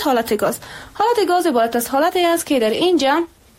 حالت گاز. حالت گاز عبارت از حالتی است که در اینجا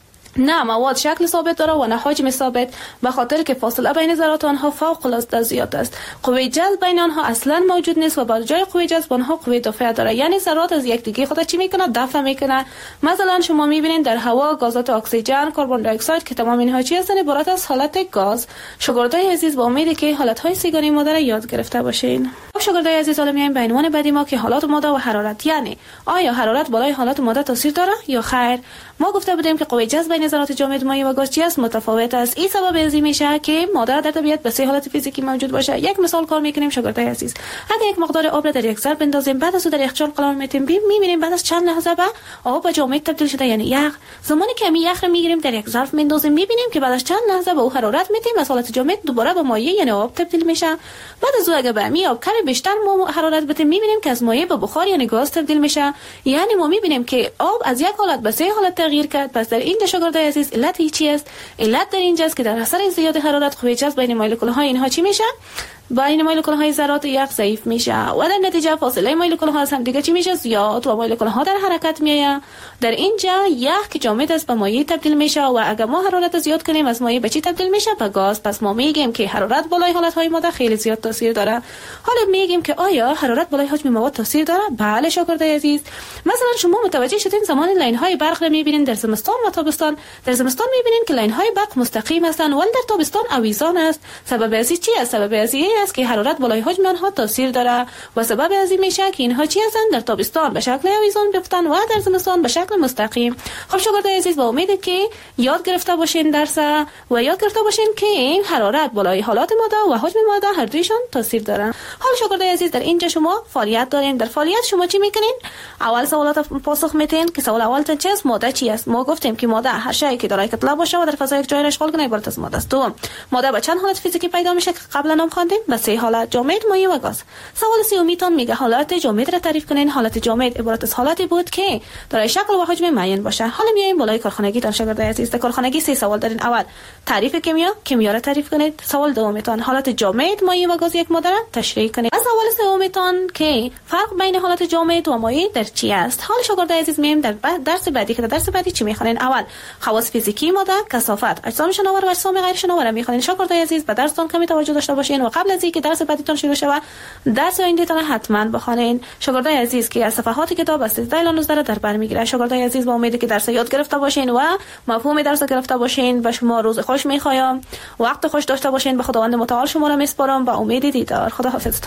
نه مواد شکل ثابت داره و نه حجم ثابت، به خاطر که فاصله بین ذرات آنها فوق العاده زیاد است. قوه جذب بین آنها اصلا موجود نیست و بر جای قوه جذب آنها قوه دافعه داره، یعنی ذرات از یکدیگه خود چی میکنه؟ دفع میکنه. مثلا شما میبینید در هوا گازات اکسیژن، کربن دی اکساید که تمام اینها چی هستن؟ عبارت از حالت گاز. شاگردای عزیز با امیدی که حالت‌های سیگاری ماده را یاد گرفته باشین. شاگردای عزیز حالا میایم به عنوان بعدی ما که حالات ماده و حرارت، یعنی آیا حرارت بالای حالات ماده تاثیر داره یا خیر؟ ما گفته بودیم که قوه جذب بین ذرات جامد، مایع و گاز چی است؟ متفاوت است. این سبب ازی میشه که ماده در طبیعت به سه حالت فیزیکی موجود باشه. یک مثال کار میکنیم شاگردای عزیظ. اگه یک مقدار آب را در یک ظرف بندازیم، بعد از اون در یخچال قرار میدیم، میبینیم بعد از چند لحظه به آب و جامد تبدیل شده، یعنی یخ. زمانی که همین یخ را میگیریم در یک ظرف میندازیم، میبینیم که بعد از چند لحظه به او حرارت میدیم، از حالت جامد دوباره به مایع یعنی آب تبدیل میشه. بعد از اون اگه به همین آب کمی بیشتر حرارت بدیم، میبینیم که از مایع به بخار یعنی گاز تبدیل میشه. یعنی ما میبینیم که آب از یک حالت به سه حالت تغییر کرد. پس در اینجا شاگردای عزیز علت چی است؟ علت در اینجا است که در اثر زیاد حرارت قوه جذب بین مولکول‌های اینها چی میشه؟ بین مولکول‌های ذرات یخ ضعیف میشه و در نتیجه فاصله مولکول‌ها از هم دیگه چی میشه؟ زیاد و مولکول‌ها در حرکت میآید. در اینجا یخ که جامد است به مایع تبدیل میشه و اگر ما حرارت زیاد کنیم از مایع به چی تبدیل میشه؟ به گاز. پس ما میگیم که حرارت بالای حالت‌های ماده خیلی زیاد تاثیر داره. حالا میگیم که آیا حرارت بالای حجم مواد تاثیر داره؟ بله شاگردای عزیز. مثلا شما متوجه شدین زمان لاین‌های برق رو میبینین در زمستان و تابستان. در زمستان میبینین که لاین‌های برق مستقیم هستند ولی در تابستان آویزان است. سبب ازی چی است؟ سبب ازی است که حرارت بالای حجم آنها تاثیر داره و سبب از این میشه که اینها چی هستند؟ در تابستان به شکل آویزان بیفتن و در زمستان به شکل مستقیم. خب شاگردای عزیز با امید که یاد گرفته باشین درس و یاد گرفته باشین که حرارت بالای حالات ماده و حجم ماده هر دویشان تاثیر دارن. حالا شاگردای عزیز در اینجا شما فعالیت دارین. در فعالیت شما چی میکنین؟ اول سوالات پاسخ میدین که سوال اول چی است؟ ماده چی است؟ ما گفتیم که ماده هر شیء که دارای کتله باشه و در فضا یک جای را اشغال کنه عبارت از ماده است. دوم، ماده به چند حالت فیزیکی پیدا میشه که قبلا هم خواندیم؟ به سه حالت: جامد، مایع و گاز. سوال سومیتون میگه حالت جامد را تعریف کنین. حالت جامد عبارت از حالتی بود که دارای شکل و حجم معین باشه. حالا میایم بالای کارخانگی تان شاگردای عزیز. در کارخانگی سه سوال دارین. اول تعریف کیمیا را تعریف کنید. سوال دومیتون حالت جامد، مایع و گاز یک ماده را تشریح کنید. از سوال سومیتون که فرق بین حالت جامد و مایع در چی است. حالا شاگردای عزیز میایم در درس بعدی که در درس بعدی چی میخوانین؟ اول خواص فیزیکی ماده، کثافت، اجسام شناور و اجسام غیر شناور میخوانین. شاگردای عزیز به درستون کمی توجه داشته باشین و قبل از اینکه درس بعدیتون شروع شود درس آیندهتان حتما بخوانین. شاگردای عزیز که از صفحات کتاب از 13 الی 19 در بر میگیره. شاگردای عزیز با امید که درس یاد گرفته باشین و مفهوم درس گرفته باشین و شما روز خوش میخوایم، وقت خوش داشته باشین. به خداوند متعال شما را میسپارم با امید دیدار. خدا حافظتون.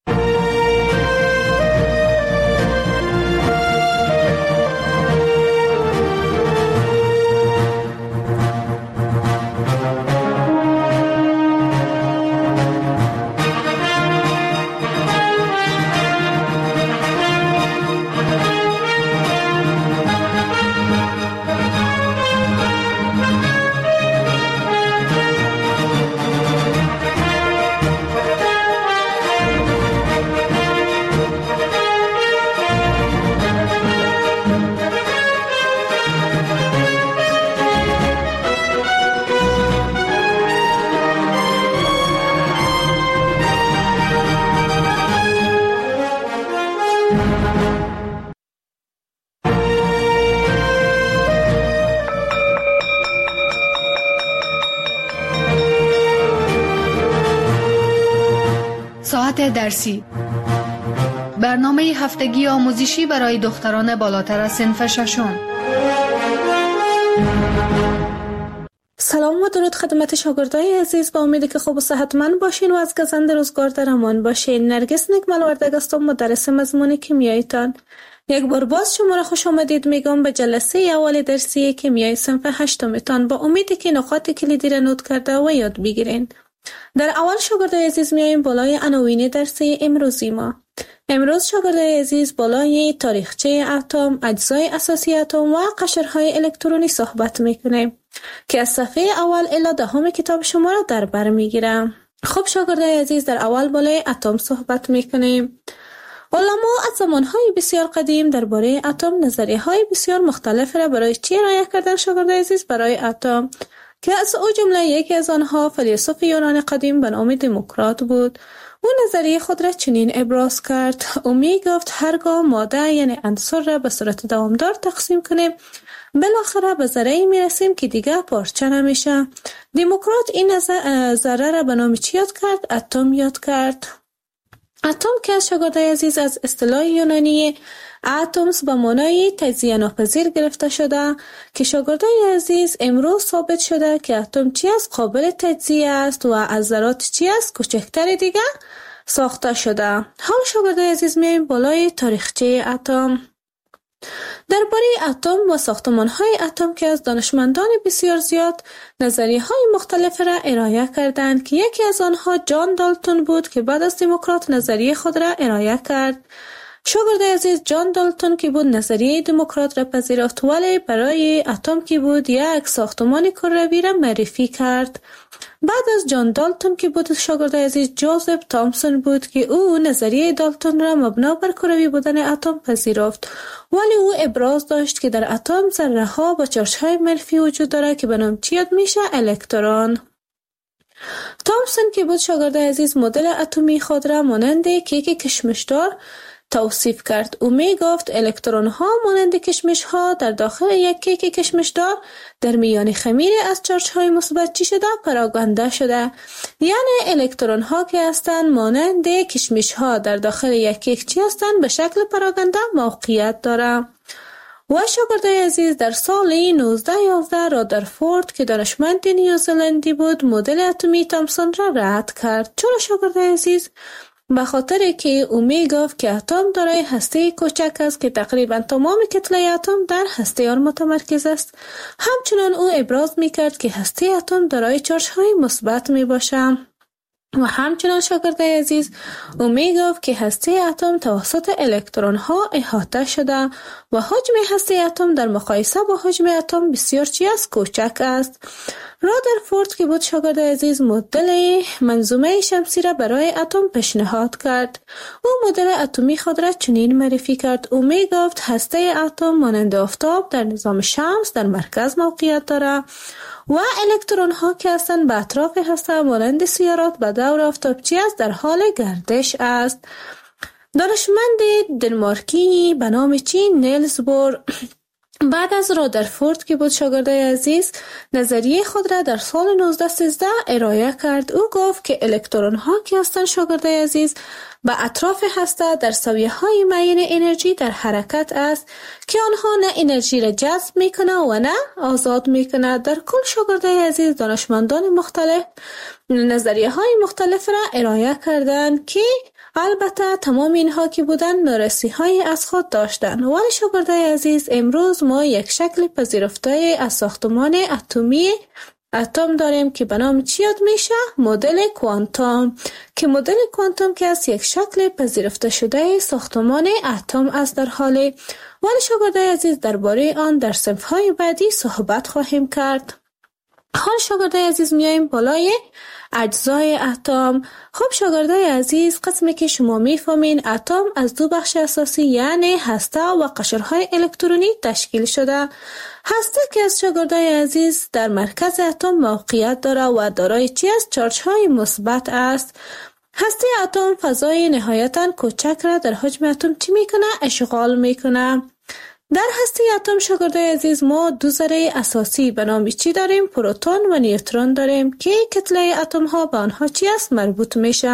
ساعت درسی، برنامه هفتگی آموزشی برای دختران بالاتر از صنف ششم. سلام و درود خدمت شاگردای عزیز. با امیدی که خوب و صحتمند باشین و از گزند روزگار در امان باشین. نرگس نکمل وردگ هستم، مدرس مضمون کیمیایتان. یک بار باز شما را خوش آمدید میگم به جلسه اول درسی کیمیای صنف هشتمتان. با امیدی که نکات کلیدی را نوت کرده و یاد بگیرین. در اول شاگردای عزیز میایم بالای عناوین درسی امروزی ما. امروز شاگردای عزیز بالای تاریخچه اتم، اجزای اساسی اتم و قشرهای الکترونی صحبت میکنیم که از صفحه اول الی 10 کتاب شما را در بر میگیرم. خب شاگردای عزیز در اول بالای اتم صحبت میکنیم. علما از زمانهای بسیار قدیم درباره اتم نظریه‌های بسیار مختلف را برای چی ارائه کردن شاگردای عزیز؟ برای اتم، که از او جمله یکی از آنها فیلسوف یونان قدیم به نام دموکرات بود او نظریه خود را چنین ابراز کرد: او می گفت هرگاه ماده یعنی عنصر را به صورت دوامدار تقسیم کنیم بالاخره به ذره‌ای می رسیم که دیگه پارچه نمیشه. دموکرات این ذره را به نام چی یاد کرد؟ اتم یاد کرد. اتم که از شاگردای عزیز از اصطلاح یونانی اتمز به معنای تجزیه ناپذیر گرفته شده که شاگردای عزیز امروز ثابت شده که اتم چی است؟ قابل تجزیه است و از ذرات چی است؟ کوچکتر دیگه ساخته شده. حال شاگردای عزیز میایم بالای تاریخچه اتم. درباره اتم و ساختمان‌های اتم که از دانشمندان بسیار زیاد نظریه‌های مختلف را ارائه کردند که یکی از آنها جان دالتون بود که بعد از دموکرات نظریه خود را ارائه کرد. شاگرد عزیز جان دالتون که بود نظریه دموکرات را پذیرفت ولی برای اتم که بود یک ساختمان کروی را معرفی کرد. بعد از جان دالتون که بود شاگرد عزیز جوزف تامسون بود که او نظریه دالتون را مبنا بر کروی بودن اتم پذیرفت ولی او ابراز داشت که در اتم ذره ها با چارج‌های منفی وجود دارد که به نام چی یاد میشه؟ الکترون. تامسون که بود شاگرد عزیز مدل اتمی خود را مانند کیک کشمشدار توصیف کرد. او می گفت الکترون ها مانند کشمش ها در داخل یک کیک کشمشدار در میان خمیر از چارج های مثبت چی شده؟ پراگنده شده. یعنی الکترون ها که هستند مانند کشمش ها در داخل یک کیک چی هستند؟ به شکل پراگنده موقعیت داره. و شاگردای عزیز در سال 1911 رادرفورد که دانشمند نیوزلندی بود مدل اتمی تامسون را رد کرد. چرا شاگردای عزیز؟ به خاطر که او می گفت که اتم دارای هسته کوچک است که تقریبا تمام کتله اتم در هسته آن متمرکز است. همچنان او ابراز می کرد که هسته اتم دارای چارج های مثبت می باشد. و همچنان شاگرد عزیز او می گفت که هسته اتم توسط الکترون ها احاطه شده و حجم هسته اتم در مقایسه با حجم اتم بسیار چی است؟ کوچک است. رادرفورد که بود شاگرد عزیز مدل منظومه شمسی را برای اتم پیشنهاد کرد. او مدل اتمی خود را چنین معرفی کرد. او می گفت هسته اتم مانند آفتاب در نظام شمس در مرکز موقعیت دارد و الکترون ها که هستند به اطراف هسته مانند سیارات به دور آفتاب چی است؟ در حال گردش است. دانشمند دنمارکی به نام چی؟ نیلز بور بعد از رادرفورد که بود شاگردای عزیز نظریه خود را در سال 1913 ارائه کرد. او گفت که الکترون ها که هستند شاگردای عزیز به اطراف هسته در سویه های معین انرژی در حرکت است که آنها نه انرژی را جذب میکنه و نه آزاد میکنه. در کل شاگردای عزیز دانشمندان مختلف نظریه های مختلف را ارائه کردند که البته تمام اینها که بودن نارسی های از خود داشتند ولی شاگردای عزیز امروز ما یک شکل پذیرفته از ساختمان اتمی اتم داریم که به نام چی یاد میشه؟ مدل کوانتوم که مدل کوانتوم که از یک شکل پذیرفته شده ساختمان اتم است در حالی ولی شاگردای عزیز درباره آن در صنف های بعدی صحبت خواهیم کرد. حال شاگردای عزیز میاییم بالای اجزای اتم. خب شاگردای عزیز قسمی که شما میفهمین اتم از دو بخش اساسی یعنی هسته و قشرهای الکترونی تشکیل شده. هسته که از شاگردای عزیز در مرکز اتم موقعیت داره و دارای چی است؟ چارج های مثبت است. هسته اتم فضای نهایتاً کوچک را در حجم اتم چی میکنه؟ اشغال میکنه. در هسته اتم شاگردای عزیز ما دو ذره اساسی به نام چی داریم؟ پروتون و نیوترون داریم که کتله اتم ها به آنها چی است؟ مربوط میشه.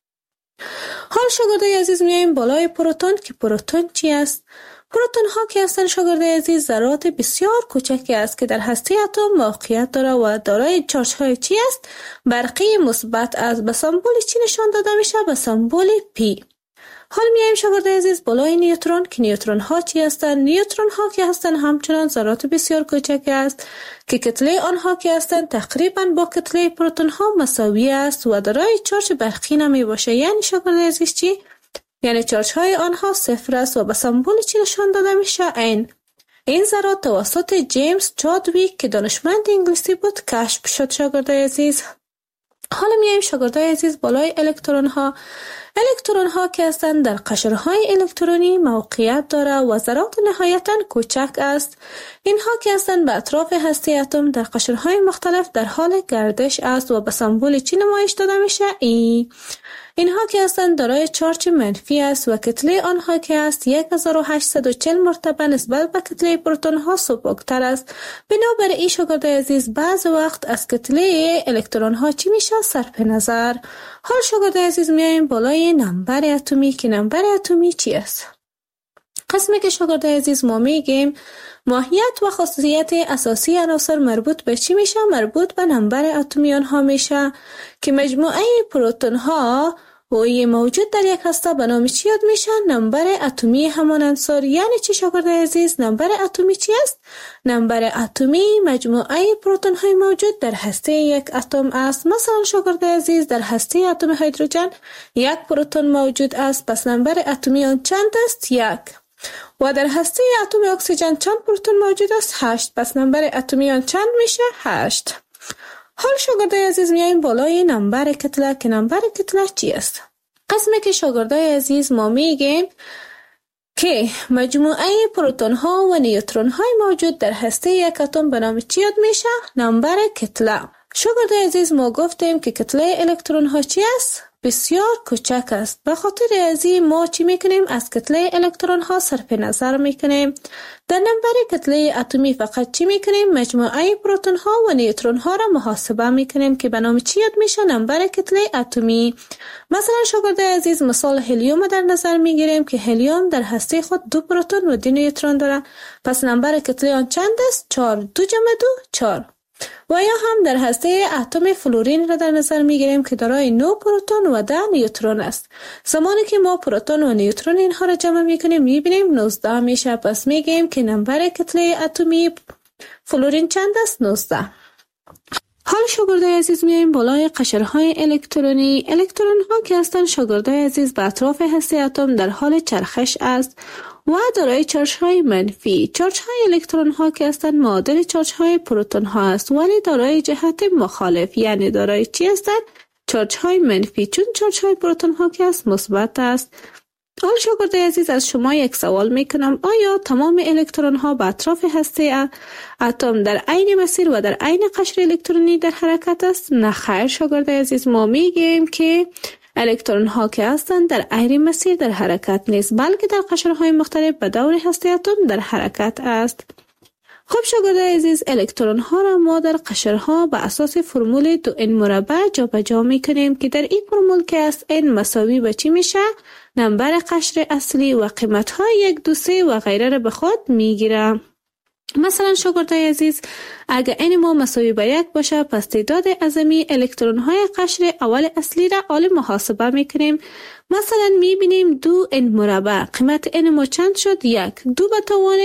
حال شاگردای عزیز میایم بالای پروتون که پروتون چی است؟ پروتون ها که هستند شاگردای عزیز ذرات بسیار کوچکی است که در هسته اتم موقعیت داره و دارای چارج های چی است؟ برقی مثبت است. به سمبل چی نشان داده میشه؟ به سمبل پی. حال میایم شاگردای عزیز بالای نیوترون که نیوترون ها چی هستند؟ نیوترون ها که هستند همچنان ذرات بسیار کوچک است که کتله آنها که هستند تقریبا با کتله پروتون ها مساوی است و دارای چارج برقی نمی باشه. یعنی شاگردای عزیز چی؟ یعنی چارج های آنها صفر است و به سمبل چی نشان داده میشه؟ این ذرات توسط جیمز چادویک که دانشمند انگلیسی بود کشف شد. شاگردای عزیز حالا میایم شاگردای عزیز بالای الکترون ها. الکترون ها که هستند در قشرهای الکترونی موقعیت داره و ذرات نهایتاً کوچک است. اینها که هستند به اطراف هسته اتم در قشرهای مختلف در حال گردش است و به سمبل چی نمایش داده میشه؟ ای. اینها که هستند دارای چارج منفی است و کتله آنها که است 1840 مرتبه نسبت به کتله پروتون ها سبکتر است. بنابراین شاگردای عزیز بعض وقت از کتله الکترون ها چی میشه؟ صرف نظر. حال شاگردای عزیز میایم بالای نمبر اتمی که نمبر اتمی چی است؟ قسمی که شاگردای عزیز ما میگیم ماهیت و خاصیت اساسی عناصر مربوط به چی میشه؟ مربوط به نمبر اتمی آنها میشه که مجموعه پروتون ها و موجود در یک هسته به نام چی یاد میشه؟ نمبر اتمی همان عنصر. یعنی چی شاگردای عزیز؟ نمبر اتمی چی است؟ نمبر اتمی مجموعه پروتون های موجود در هسته یک اتم است. مثلا شاگردای عزیز در هسته اتم هیدروژن یک پروتون موجود است، پس نمبر اتمی آن چند است؟ 1. و در هسته اتم اکسیژن چند پروتون موجود است؟ 8. پس نمبر اتمی آن چند میشه؟ 8. حال شاگردای عزیز میایم بالای نمبر کتله که نمبر کتله چی است؟ قسمی که شاگردای عزیز ما میگیم که مجموعه پروتون ها و نیوترون های موجود در هسته یک اتم به نام چی یاد میشه؟ نمبر کتله. شاگردای عزیز ما گفتیم که کتله الکترون ها چی است؟ بسیار کوچک است. به خاطر ازی ما چی میکنیم؟ از کتله الکترون ها صرف نظر میکنیم. در نمبر کتله اتمی فقط چی میکنیم؟ مجموعه پروتون ها و نیوترون ها را محاسبه میکنیم که به نام چی یاد میشه؟ نمبر کتله اتمی. مثلا شاگردای عزیز مثال هلیوم در نظر میگیریم که هلیوم در هسته خود 2 پروتون و 2 نیوترون داره. پس نمبر کتله آن چند است؟ 4. 2 جمع 2 4. و یا هم در هسته اتم فلورین را در نظر میگیریم که دارای 9 پروتون و 10 نیوترون است. زمانی که ما پروتون و نیوترون اینها را جمع میکنیم میبینیم 19 میشه. پس میگیم که نمبر کتله اتمی فلورین چند است؟ 19. حال شاگردای عزیز میایم بالای قشرهای الکترونی. الکترون ها که هستند شاگردای عزیز به اطراف هسته اتم در حال چرخش است و دارای چارج های منفی. چارج های الکترون ها که هستند معادل چارج های پروتون ها است ولی دارای جهت مخالف، یعنی دارای چی هستند؟ چارج های منفی، چون چارج های پروتون ها که است مثبت است. حال شاگردای عزیز از شما یک سوال میکنم، آیا تمام الکترون ها به اطراف هسته اتم در عین مسیر و در عین قشر الکترونی در حرکت است؟ نه خیر شاگردای عزیز، ما میگیم که الکترون ها که هستند در عین مسیر در حرکت نیست، بلکه در قشرهای مختلف به دور هسته اتم در حرکت است. خب شاگردای عزیز، الکترون ها را ما در قشرها به اساس فرمول 2n مربع جابجا میکنیم که در این فرمول که است n مساوی به چی میشه؟ نمبر قشر اصلی و قیمت های 1 2 3 و غیره را به خود میگیره. مثلا شاگردای عزیز، اگر n ما مساوی به 1 باشه، پس تعداد اعظمی الکترون های قشر اول اصلی را حال محاسبه میکنیم. مثلا میبینیم 2n مربع قیمت n ما چند شد؟ 1. 2 به توان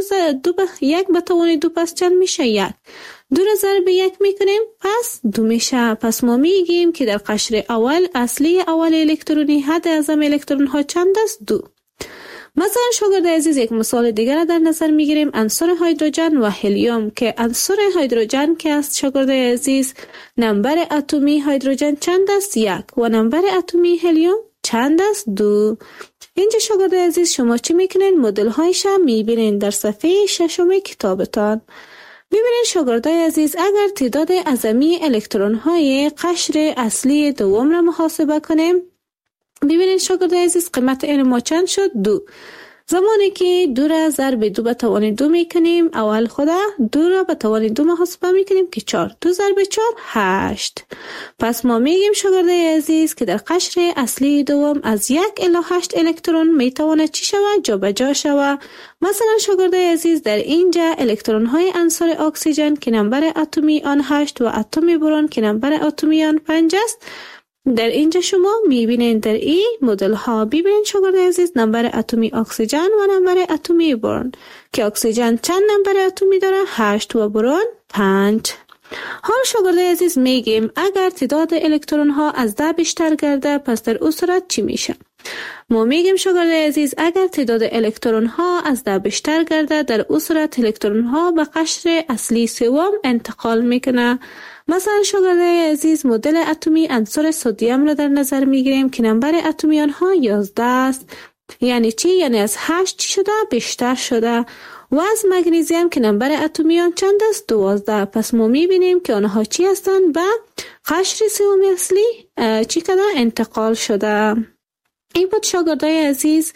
1 به توان 2 پس چند میشه؟ 1. 2 را ضرب 1 میکنیم پس 2 میشه. پس ما میگیم که در قشر اول اصلی اول الکترونی حد اعظم الکترون ها چند است؟ 2. مثلا شاگردای عزیز یک مثال دیگر را در نظر میگیریم، عنصر هیدروژن و هلیوم که عنصر هیدروژن که است شاگردای عزیز نمبر اتمی هیدروژن چند است؟ 1 و نمبر اتمی هلیوم چند است؟ 2. اینجا شاگردای عزیز شما چی میکنین؟ مدل هایش هم میبینین در صفحه 6 کتابتان. ببینید شاگردای عزیز، اگر تعداد اعظمی الکترون های قشر اصلی دوم را محاسبه کنیم، ببینید شاگردای عزیز قیمت n ما چند شد؟ 2. زمانی که 2 را ضرب 2 به توان 2 میکنیم، اول خدا 2 را به توان 2 محاسبه میکنیم که 4. 2 ضرب 4 8. پس ما میگیم شاگردای عزیز که در قشر اصلی دوم از 1 الی 8 الکترون میتواند چی شود؟ جابجا شود. مثلا شاگردای عزیز در اینجا الکترون های عنصر اکسیژن که نمبر اتمی آن 8 و اتم برون که نمبر اتمی آن 5 است، در اینجا شما میبینید در این مدل ها ببینید شاگردای عزیز نمبر اتمی اکسیژن و نمبر اتمی برون که اکسیژن چند نمبر اتمی داره؟ 8 و برون 5. حال شاگردای عزیز میگیم اگر تعداد الکترون ها از 10 بیشتر گرده، پس در اون صورت چی میشه؟ ما میگیم شاگردای عزیز اگر تعداد الکترون ها از 10 بیشتر گرده، در اون صورت الکترون ها به قشر اصلی سوم انتقال میکنه. مثلا شاگردای عزیز مدل اتمی عنصر سدیم را در نظر میگیریم که نمبر اتمی آنها 11 است. یعنی چی؟ یعنی از 8 چی شده؟ بیشتر شده. و از مگنیزیم که نمبر اتمی آن چند است؟ 12. پس ما میبینیم که آنها چی هستند؟ به قشر سومی اصلی چی کده؟ انتقال شده. این بود شاگردای عزیز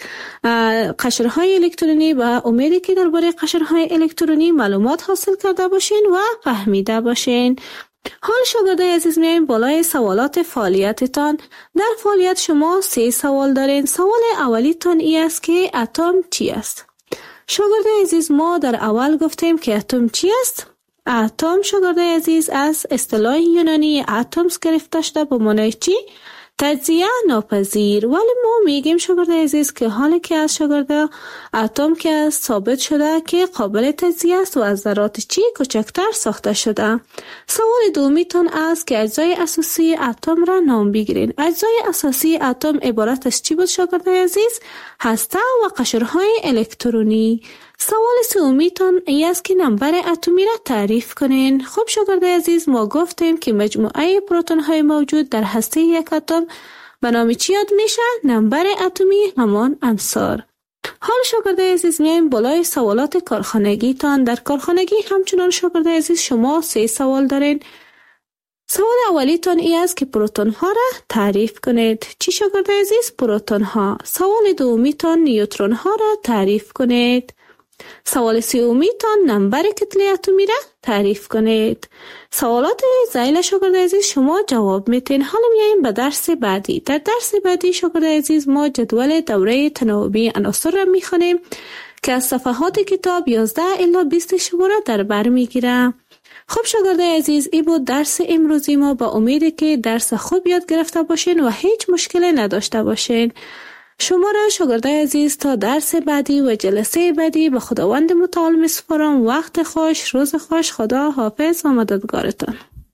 قشرهای الکترونی و امیدی که درباره قشرهای الکترونی معلومات حاصل کرده باشین و فهمیده باشین. حال شاگردای عزیز میایم بالای سوالات فعالیتتان. در فعالیت شما 3 سوال دارین. سوال اولیتان ای است که اتم چی است؟ شاگردای عزیز ما در اول گفتیم که اتم چی است؟ اتم شاگردای عزیز از اصطلاح یونانی اتمز گرفته شده به معنای چی؟ تجزیه ناپذیر. ولی ما میگیم شاگردای عزیز که حالی که از شاگردا اتم که از ثابت شده که قابل تجزیه است و از ذرات چی کوچکتر ساخته شده. سوال دومیتون است که اجزای اساسی اتم را نام بگیرین. اجزای اساسی اتم عبارت از چی بود شاگردای عزیز؟ هسته و قشرهای الکترونی. سوال سومیتون ای است که نمبر اتمی را تعریف کنین. خب شاگردای عزیز ما گفتیم که مجموعه پروتون های موجود در هسته یک اتم به نام چی یاد میشه؟ نمبر اتمی همان عنصر. حال شاگردای عزیز میایم بالای سوالات کارخانگی تان. در کارخانگی همچنان شاگردای عزیز شما 3 سوال دارین. سوال اولیتان ای است که پروتون ها را تعریف کنید. چی شاگردای عزیز؟ پروتون ها. سوال دومیتان نیوترون ها را تعریف کنید. سوال سومیتان نمبر کتله اتمی را تعریف کنید. سوالات ذیل شاگردای عزیز شما جواب میتین. حالا میاییم به درس بعدی. در درس بعدی شاگردای عزیز ما جدول دوره تناوبی عناصر را میخوانیم که از صفحات کتاب 11 الی 20 شماره در بر میگیره. خب شاگردای عزیز این بود درس امروزی ما. با امیدی که درس خوب یاد گرفته باشین و هیچ مشکلی نداشته باشین. شما را شاگردای عزیز تا درس بعدی و جلسه بعدی به خداوند متعال میسپارم. وقت خوش، روز خوش. خدا حافظ و مددگارتان.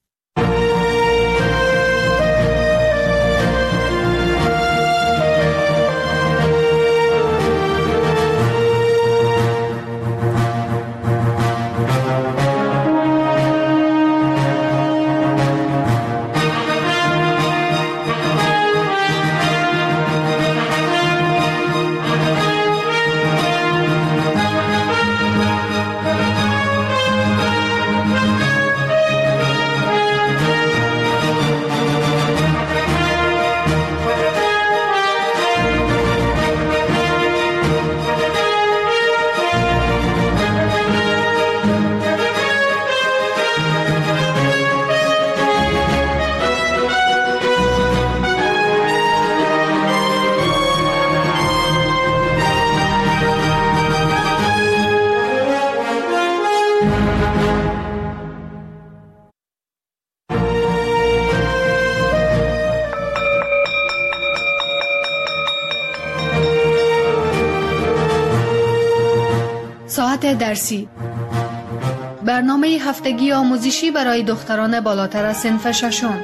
ساعت درسی، برنامه هفتگی آموزشی برای دختران بالاتر از صنف ششم.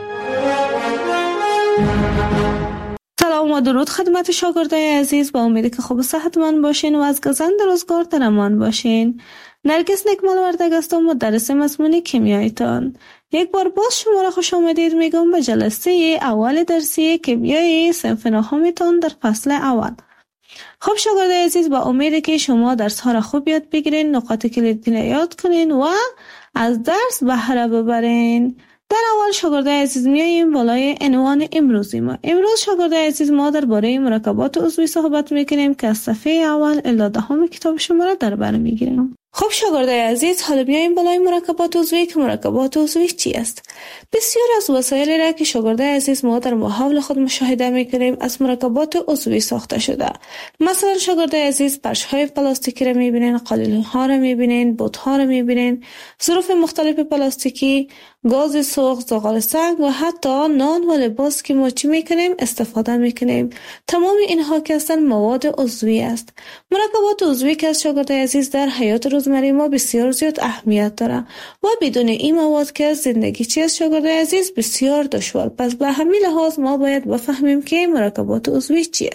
سلام و درود خدمت شاگردای عزیز. با امیدی که خوب و صحتمند باشین و از گزند روزگار در امان باشین. نرگس نکمال وردگ هستم و مدرس مضمون کیمیایتان. یک بار باز شما را خوش آمدید میگم به جلسه اول درسی کیمیای صنف نهمیتان در فصل اول. خب شاگردای عزیز با امیدی که شما درس ها را خوب یاد بگیرین، نقاط کلیدی را یاد کنین و از درس بهره ببرین. در اول شاگردای عزیز میاییم بالای عنوان امروزی ما. امروز شاگردای عزیز ما درباره مرکبات عضوی صحبت میکنیم که از صفحه اول الی 10 کتاب شما را در بر میگیریم. خب شاگردای عزیز حالا بیاییم بالای مرکبات عضوی که مرکبات عضوی چی است؟ بسیار از وسایلی را که شاگردای عزیز ما در محاول خود مشاهده میکنیم از مرکبات عضوی ساخته شده. مثلا شاگردای عزیز فرش‌های پلاستیکی را میبینین، قالین‌ها را میبینین، بوت‌ها را میبینین، ظروف مختلف پلاستیکی، گاز سوخت، زغال سنگ و حتی نان و لباس که ما چی میکنیم استفاده میکنیم. تمام اینها که هستن مواد عضوی است. مرکبات عضوی که از شاگردای عزیز در حیات روزمره ما بسیار زیاد اهمیت داره و بدون این مواد که زندگی چی از شاگردای عزیز بسیار دشوار. پس به همین لحاظ ما باید بفهمیم که مرکبات عضوی چی است.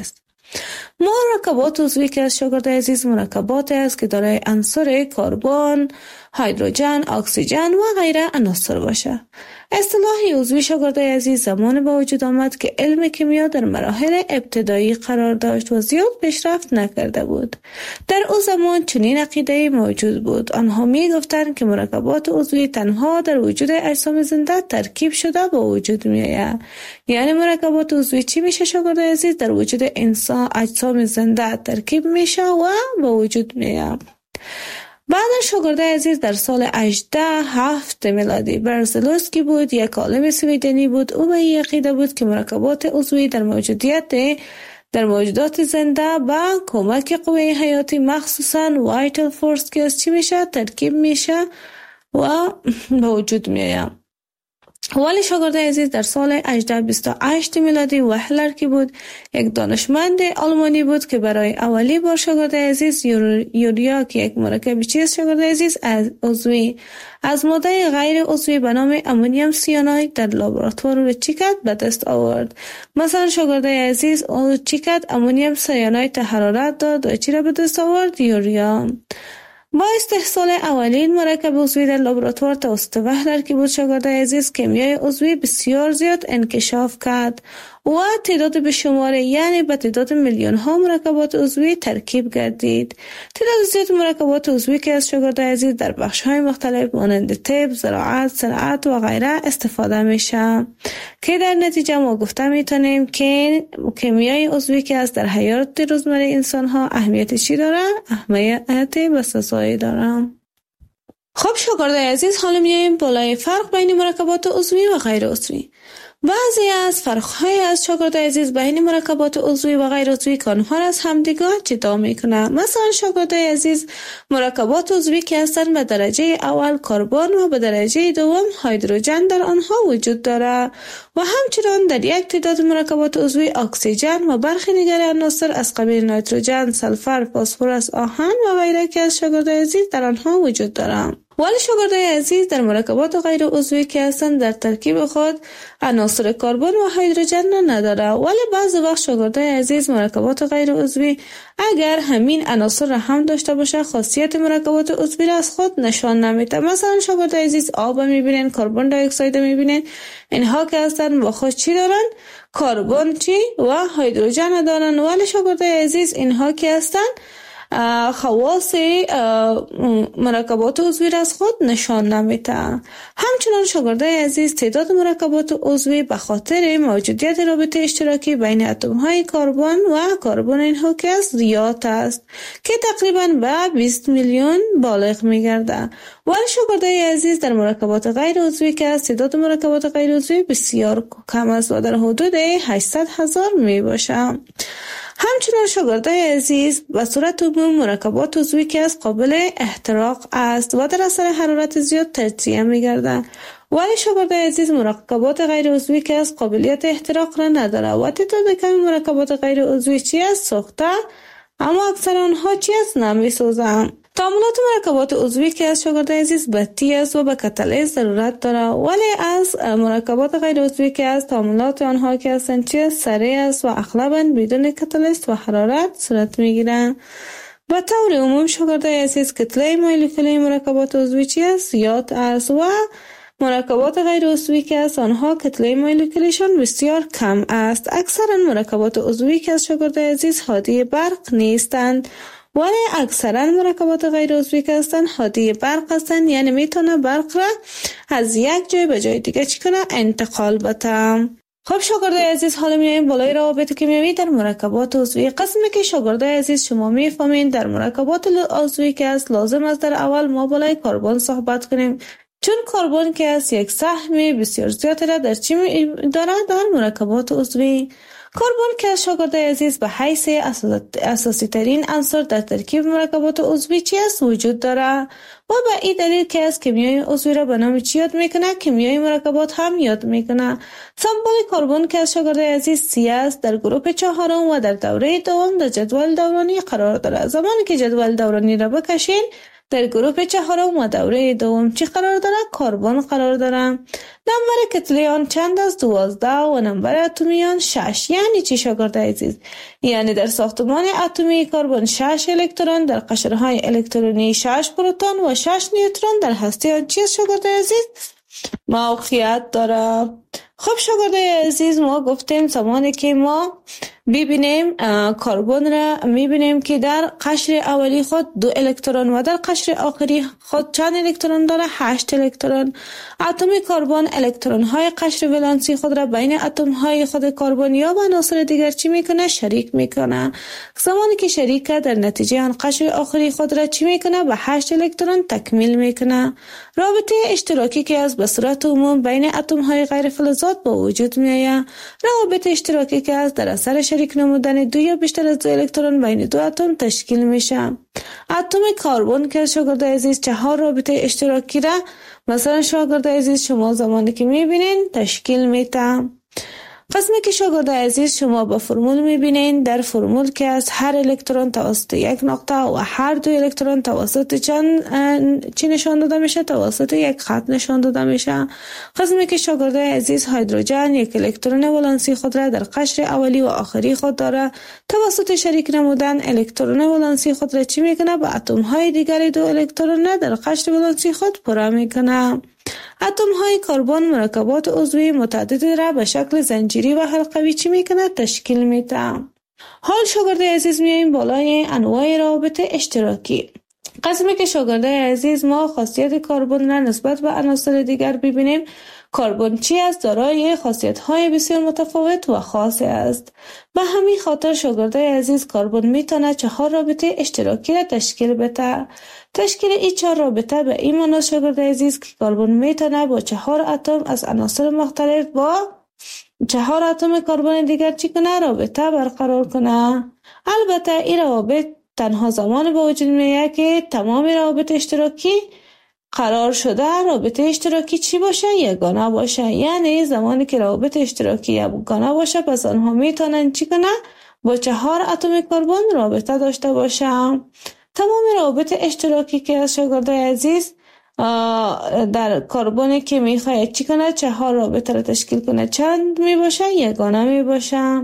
مرکبات عضوی که از شاگرد عزیز مرکباتی است که دارای عناصر کربن، هیدروژن، اکسیژن و غیره عناصر باشه. اصطلاح عضوی شاگرد عزیز زمان به وجود آمد که علم کیمیا در مراحل ابتدایی قرار داشت و زیاد پیشرفت نکرده بود. در او زمان چنین عقیده موجود بود. آنها می گفتند که مرکبات عضوی تنها در وجود اجسام زنده ترکیب شده به وجود می آید. یعنی مرکبات عضوی چی میشه شاگرد عزیز؟ در وجود انسان اجسام زنده ترکیب میشه و به وجود می آید. بعد شاگرد عزیز در سال 1807 میلادی برزلوسکی بود، یک عالم سویدنی بود. او به این عقیده بود که مرکبات عضوی در موجودات زنده با کمک قوه حیاتی مخصوصاً وایتال فورس که از چی میشه ترکیب میشه و به وجود میاد. ولی شاگرد عزیز در سال 1828 میلادی وهلر که بود یک دانشمند آلمانی بود که برای اولی بار شاگرد عزیز یوریا که یک مرکب چیز شاگرد عزیز از عضوی از ماده غیر عضوی به نام امونیم سیاناید در لابراتوار رو چی کرد به دست آورد. مثلا شاگرد عزیز چی کرد؟ امونیم سیاناید حرارت داد و چی را به دست آورد؟ یوریا. با استحصال اولین مرکب عضوی در لابراتوار توسط وهلر که بود شاگرد عزیز کیمیای عضوی بسیار زیاد انکشاف کرد و تعداد به شماره یعنی به تعداد میلیون ها مرکبات عضوی ترکیب گردید. تعداد زیاد مرکبات عضوی که از شاگرد عزیز در بخش های مختلف مانند طب، زراعت، صنعت و غیره استفاده میشه که در نتیجه ما گفته میتونیم که کیمیای عضوی که از در حیات روزمره انسان ها اهمیت چی داره؟ اهمیت بسزایی داره. خب شاگرد عزیز حالا میایم بالای فرق بین مرکبات عضوی و غیر عضوی. بعضی از فرق‌های از شاگرد عزیز بین مرکبات عضوی و غیر عضوی که آنها را از همدیگر جدا می‌کنند. مثلا شاگرد عزیز مرکبات عضوی که هستند به درجه اول کربن و به درجه دوم هیدروژن در آنها وجود دارد و همچنین در یک تعداد مرکبات عضوی اکسیژن و برخی دیگر عناصر از قبیل نیتروژن، سلفر، فسفر، آهن و غیره که از شاگرد عزیز در آنها وجود دارند. ولی شاگرد عزیز در مرکبات غیر عضوی که هستند در ترکیب خود عناصر کربن و هیدروژن نداره. ولی بعض وقت شاگرد عزیز مرکبات غیر عضوی اگر همین عناصر را هم داشته باشه خاصیت مرکبات عضوی را از خود نشان نمیده. مثلا شاگرد عزیز آب میبینین، کربن دی اکساید میبینین، اینها که هستند با خود چی دارن؟ کربن چی و هیدروژن دارن. ولی شاگرد عزیز اینها که هستند خواص مرکبات عضوی را از خود نشان نمیده. همچنان شاگرد عزیز تعداد مرکبات عضوی به خاطر موجودیت رابطه اشتراکی بین اتم های کربن و کربن اینها که زیاد است که تقریبا به 20 میلیون بالغ میگرده. ولی شاگرد عزیز در مرکبات غیر عضوی که از تعداد مرکبات غیر عضوی بسیار کم است و در حدود 800,000 می باشه. همچنین شاگرد عزیز به صورت عموم مرکبات عضوی که از قابل احتراق است و در اثر حرارت زیاد تجزیه می‌گردند. ولی شاگرد عزیز مرکبات غیر عضوی که از قابلیت احتراق را نداره و تعداد کمی مرکبات غیر عضوی چی است؟ سوخته، اما اکثر آنها چی است؟ نمی‌سوزند. تعاملات مرکبات عضوی که از شاگرد عزیز بطی است و به کاتالیز ضرورت داره. ولی از مرکبات غیر عضوی که از تعاملات آنها که هستند چی است؟ سریع است و اغلباً بدون کاتالیست و حرارت صورت میگیرند. به طور عموم شاگرد عزیز کتله مولکولی مرکبات عضوی چی است؟ زیاد است و مرکبات غیر عضوی که از آنها کتله مولکولیشان بسیار کم است. اکثرا مرکبات عضوی که از شاگرد عزیز هادی برق نیستند. ولی اکثرا مرکبات غیر عضوی که هستند هادی برق هستند، یعنی میتونه برق را از یک جای به جای دیگه چی کنه؟ انتقال بده. خب شاگرد عزیز حالا میایم بالای روابط کیمیایی در مرکبات عضوی. قسمی که شاگرد عزیز شما میفهمین در مرکبات عضوی که است لازم است در اول ما بالای کربن صحبت کنیم، چون کربن که است یک سهم بسیار زیاد را در چی داره؟ در مرکبات عضوی. کربن که شاگرد عزیز به حیث اساسی ترین عنصر در ترکیب مرکبات عضوی چی است؟ وجود داره و به این دلیل که از کیمیای عضوی را به نام چی یاد میکنه؟ کیمیای مرکبات هم یاد میکنه. سمبل کربن که شاگرد عزیز سی است در گروه چهارم و در دوره دوم در جدول دورانی قرار داره. زمانی که جدول دورانی را بکشین در گروه چهارم و دوره دوم چی قرار داره؟ کربن قرار داره. نمبر کتله آن چند است؟ 12 و نمبر اتمی آن 6. یعنی چی شاگرد عزیز؟ یعنی در ساختمان اتمی کربن 6 الکترون، در قشرهای الکترونی 6 پروتون و 6 نیوترون در هسته آن چی است شاگرد عزیز؟ موقعیت داره. خب شاگرد عزیز ما گفتیم زمانی که ما ببینیم کربن را میبینیم که در قشر اولی خود 2 الکترون و در قشر آخری خود چند الکترون داره؟ 8 الکترون. اتم کربن الکترون های قشر ولانسی خود را بین اتم های خود کربن یا با عناصر دیگر چی میکنه؟ شریک میکنه. زمانی که شریکه در نتیجه آن قشر آخری خود را چی میکنه؟ به 8 الکترون تکمیل میکنه. رابطه اشتراکی که از به صورت عموم بین اتم های غیر فلزات با وجود میآید. رابطه اشتراکی که از در اثر شریک نمودن 2 یا بیشتر از 2 الکترون بین 2 اتم تشکیل میشه. اتم کربن که شاگرد عزیز 4 رابطه اشتراکی را مثلا شاگرد عزیز شما زمانی که میبینین تشکیل میده. قسمی که شاگرد عزیز شما با فرمول میبینین، در فرمول که از هر الکترون توسط یک نقطه و هر 2 الکترون توسط چی نشان داده میشه؟ توسط یک خط نشان داده میشه. قسمی که شاگرد عزیز هیدروژن یک الکترون ولانسی خود را در قشر اولی و آخری خود داره، توسط شریک نمودن الکترون ولانسی خود را چی میکنه؟ به اتم های دیگر 2 الکترون در قشر ولانسی خود پر میکنه. اتم های کربن مرکبات عضوی متعدد را به شکل زنجیری و حلقوی چی میکنه؟ تشکیل میده. حال شاگرد عزیز میاییم بالای انواع روابط اشتراکی. قسمی که شاگرد عزیز ما خاصیت کربن را نسبت به عناصر دیگر ببینیم. کربن چی است؟ دارای خاصیت های بسیار متفاوت و خاص است. به همین خاطر شاگرد عزیز کربن میتونه 4 رابطه اشتراکی را تشکیل بده. تشکیل این 4 رابطه به این معنی شاگرد عزیز که کربن میتونه با 4 اتم از عناصر مختلف با 4 اتم کربن دیگر چی کنه؟ رابطه برقرار کنه. البته این روابط تنها زمان به وجود میاد که تمام روابط اشتراکی قرار شده رابطه اشتراکی چی باشه؟ یگانه باشه. یعنی زمانی که روابط اشتراکی یگانه باشه پس آنها میتونن چی کنه؟ با 4 اتم کربن رابطه داشته باشه. تمام روابط اشتراکی که از شاگرد عزیز در کربن که میخواد چی کنه؟ 4 رابطه را تشکیل کنه چند می باشه؟ یگانه می باشه.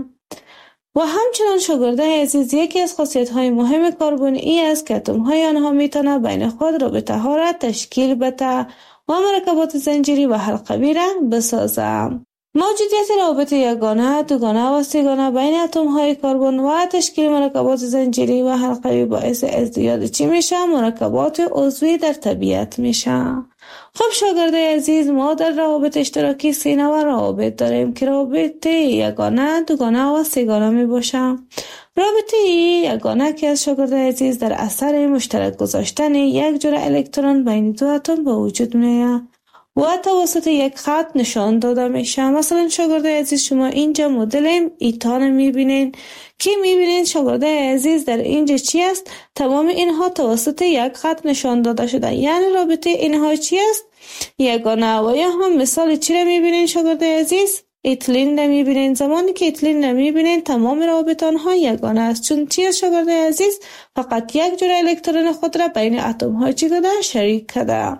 و همچنان شاگرد عزیز یکی از خاصیت های مهم کربن ای است که اتم های آنها میتونه بین خود رابطه ها را تشکیل بده و مرکبات زنجیری و حلقوی را بسازه. موجودیت روابط یگانه، دوگانه و سه‌گانه بین اتم های کربن و تشکیل مرکبات زنجیری و حلقوی باعث ازدیاد چی میشه؟ مرکبات عضوی در طبیعت میشه. خب شاگرد عزیز ما در روابط اشتراکی 3 نوع روابط داریم که رابطه یگانه، دوگانه و سه‌گانه می باشه. رابطه یگانه که از شاگرد عزیز در اثر مشترک گذاشتن یک جرعه الکترون بین 2 اتم به وجود میاد و توسط یک خط نشان داده میشه. مثلا شاگرد عزیز شما اینجا مدل ایتان میبینین که میبینین شاگرد عزیز در اینجا چی است؟ تمام اینها توسط یک خط نشان داده شده. یعنی رابطه اینها چی است؟ یگانه. و یا هم مثال چی را میبینین شاگرد عزیز؟ اتلین را میبینین. زمانی که اتلین را میبینین تمام روابط آنها یگانه است. چون چی است شاگرد عزیز؟ فقط یک جرعه الکترون خود را بین اتم ها چی کرده؟ شریک کرده.